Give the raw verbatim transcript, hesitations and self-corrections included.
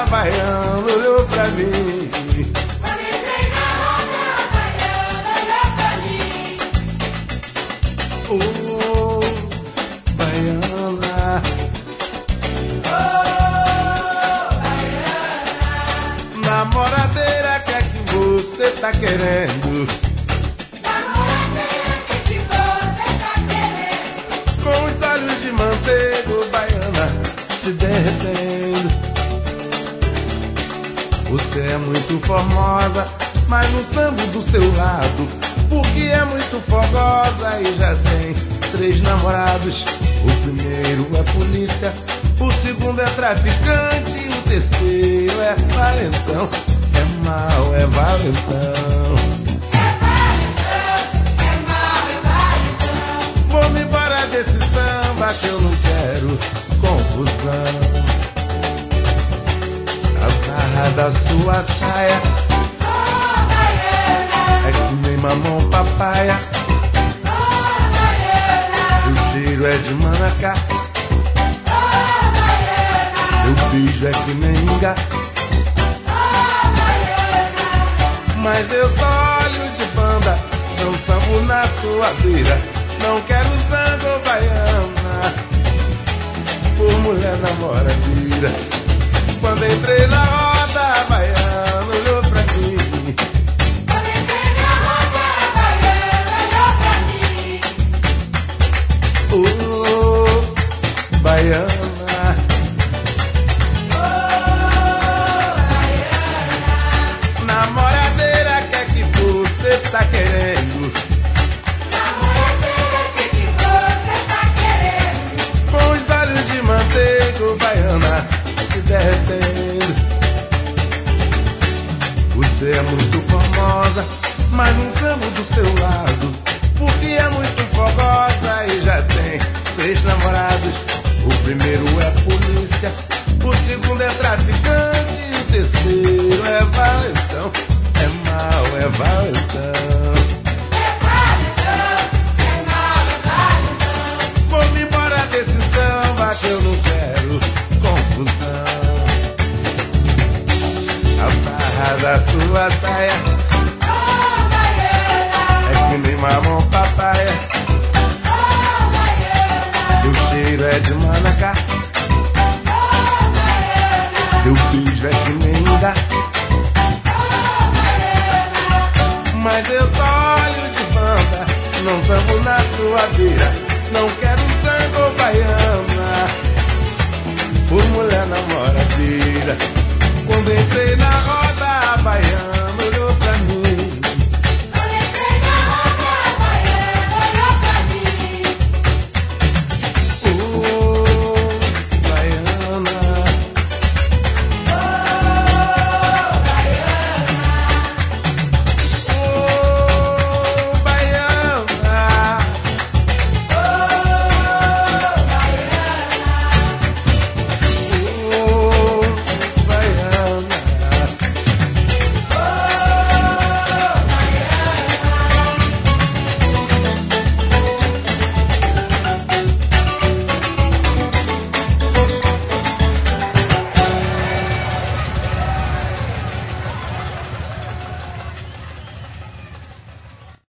baiana olhou pra mim. Quando entrei na roda, a baiana olhou pra mim. Oh, baiana. Oh, baiana. Namoradeira, que é que você tá querendo? Namoradeira, que que você tá querendo? Com os olhos de manteiga, baiana, se derretendo. Você é muito formosa, mas no samba do seu lado, porque é muito fogosa e já tem três namorados. O primeiro é polícia, o segundo é traficante e o terceiro é valentão. É mal, é valentão. É valentão, é mal, é valentão. Vou me embora desse samba que eu não quero confusão. A barra da sua saia Oh, baiana. é que nem mamão papaya. Oh, baiana. Seu cheiro é de manacá, Oh, baiana. seu beijo é que nem ingá. Oh, baiana. Mas eu só olho de banda, não sambo na sua beira. Não quero zango baiana por mulher namoradeira. Quando entrei na roda, a baiana olhou pra mim. Quando entrei na roda, a baiana olhou pra mim. Oh, baiana. Oh, baiana. Namoradeira, que é que você tá querendo? Namoradeira, que que você tá querendo? Com os olhos de manteiga, baiana, se derretendo. Você é muito famosa, mas não samba do seu lado, porque é muito fogosa e já tem três namorados. O primeiro é polícia, o segundo é traficante e o terceiro é valentão. É mal, é valentão. É valentão, é mal, é valentão. Vou-me embora desse samba que eu não quero confusão. A barra da sua saia Oh, baiana. é que nem mamão papaya. Oh, baiana. Seu cheiro é de manacá, Oh, baiana. seu beijo é que nem ingá. Oh, baiana. Mas eu só olho de banda, não sambo na sua beira. Não quero sangue baiana por mulher namorada.